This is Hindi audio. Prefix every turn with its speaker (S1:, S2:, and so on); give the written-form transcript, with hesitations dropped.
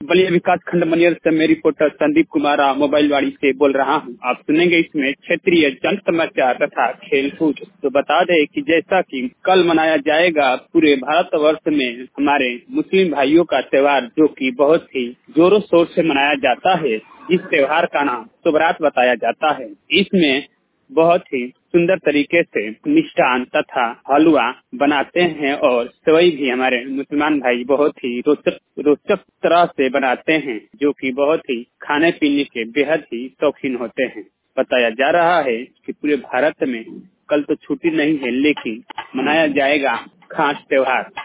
S1: बलिया विकास खंड मनियर से मैं रिपोर्टर संदीप कुमार मोबाइल वाड़ी से बोल रहा हूं। आप सुनेंगे इसमें क्षेत्रीय जन समाचार तथा खेल कूद। तो बता दें कि जैसा कि कल मनाया जाएगा पूरे भारतवर्ष में हमारे मुस्लिम भाइयों का त्योहार, जो कि बहुत ही जोरों शोर से मनाया जाता है। इस त्योहार का नाम शुभरात बताया जाता है। इसमें बहुत ही सुंदर तरीके से मिष्ठान तथा हलवा बनाते हैं और सेवई भी हमारे मुसलमान भाई बहुत ही रोचक तरह से बनाते हैं, जो कि बहुत ही खाने पीने के बेहद ही शौकीन होते हैं। बताया जा रहा है कि पूरे भारत में कल तो छुट्टी नहीं है, लेकिन मनाया जाएगा खास त्योहार।